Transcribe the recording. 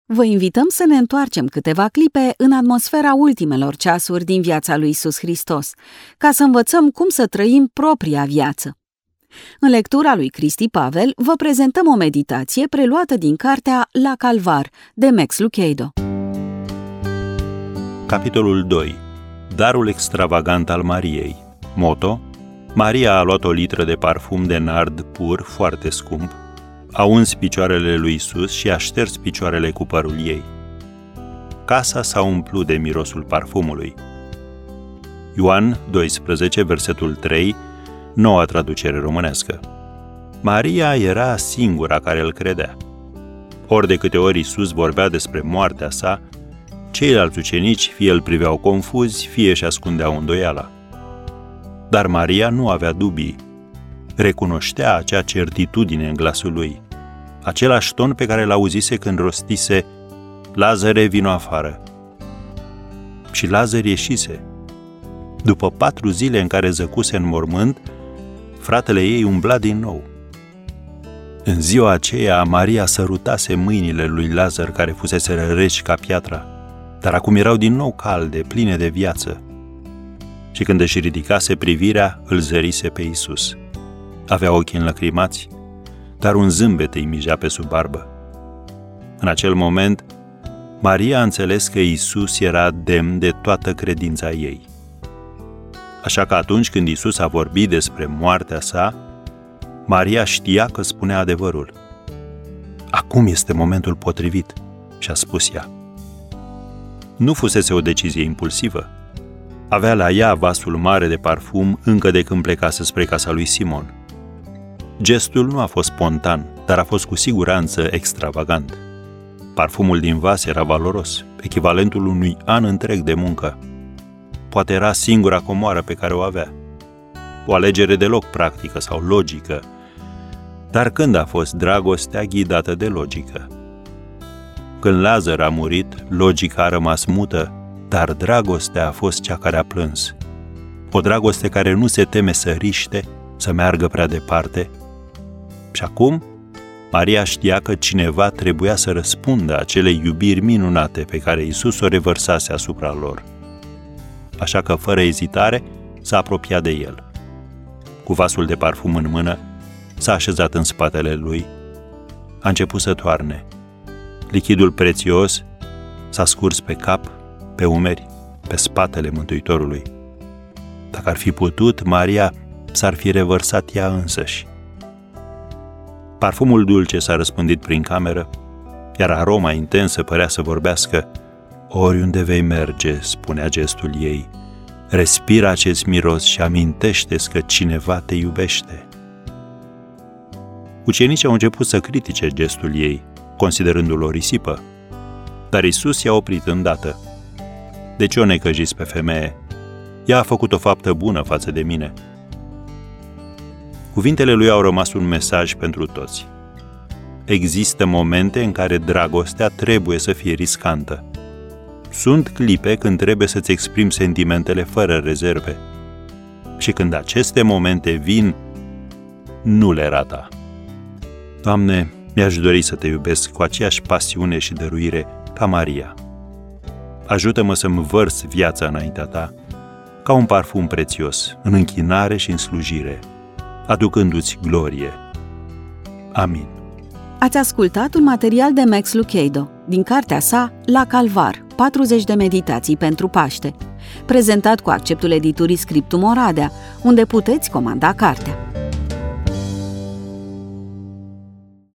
Vă invităm să ne întoarcem câteva clipe în atmosfera ultimelor ceasuri din viața lui Iisus Hristos, ca să învățăm cum să trăim propria viață. În lectura lui Cristi Pavel vă prezentăm o meditație preluată din cartea La Calvar, de Max Lucado. Capitolul 2. Darul extravagant al Mariei. Moto: Maria a luat o litră de parfum de nard pur, foarte scump, a uns picioarele lui Iisus și a șters picioarele cu părul ei. Casa s-a umplut de mirosul parfumului. Ioan 12, versetul 3, noua traducere românească. Maria era singura care îl credea. Ori de câte ori Iisus vorbea despre moartea sa, ceilalți ucenici fie îl priveau confuzi, fie își ascundeau îndoiala. Dar Maria nu avea dubii. Recunoștea acea certitudine în glasul lui, același ton pe care l-auzise când rostise: Lazare, vino afară. Și Lazar ieșise. După 4 zile în care zăcuse în mormânt, fratele ei umbla din nou. În ziua aceea, Maria sărutase mâinile lui Lazar, care fusese reci ca piatra, dar acum erau din nou calde, pline de viață. Și când își ridicase privirea, îl zărise pe Iisus. Avea ochii înlăcrimați, dar un zâmbet îi mijea pe sub barbă. În acel moment, Maria a înțeles că Iisus era demn de toată credința ei. Așa că atunci când Iisus a vorbit despre moartea sa, Maria știa că spunea adevărul. Acum este momentul potrivit, și-a spus ea. Nu fusese o decizie impulsivă. Avea la ea vasul mare de parfum încă de când plecase spre casa lui Simon. Gestul nu a fost spontan, dar a fost cu siguranță extravagant. Parfumul din vas era valoros, echivalentul unui an întreg de muncă. Poate era singura comoară pe care o avea. O alegere deloc practică sau logică. Dar când a fost dragostea ghidată de logică? Când Lazar a murit, logica a rămas mută, dar dragostea a fost cea care a plâns. O dragoste care nu se teme să riște, să meargă prea departe. Și acum, Maria știa că cineva trebuia să răspundă acelei iubiri minunate pe care Iisus o revărsase asupra lor. Așa că, fără ezitare, s-a apropiat de el. Cu vasul de parfum în mână, s-a așezat în spatele lui, a început să toarne. Lichidul prețios s-a scurs pe cap, pe umeri, pe spatele Mântuitorului. Dacă ar fi putut, Maria s-ar fi revărsat ea însăși. Parfumul dulce s-a răspândit prin cameră, iar aroma intensă părea să vorbească. Oriunde vei merge, spunea gestul ei, respira acest miros și amintește-ți că cineva te iubește. Ucenicii au început să critique gestul ei, considerându-l o risipă, dar Iisus i-a oprit îndată. De ce o necăjiți pe femeie? Ea a făcut o faptă bună față de mine. Cuvintele lui au rămas un mesaj pentru toți. Există momente în care dragostea trebuie să fie riscantă. Sunt clipe când trebuie să-ți exprimi sentimentele fără rezerve. Și când aceste momente vin, nu le rata. Doamne, mi-aș dori să te iubesc cu aceeași pasiune și dăruire ca Maria. Ajută-mă să-mi vărs viața înaintea ta, ca un parfum prețios, în închinare și în slujire, aducându-ți glorie. Amin. Ați ascultat un material de Max Lucado, din cartea sa La Calvar, 40 de meditații pentru Paște, prezentat cu acceptul editurii Scriptum Oradea, unde puteți comanda cartea.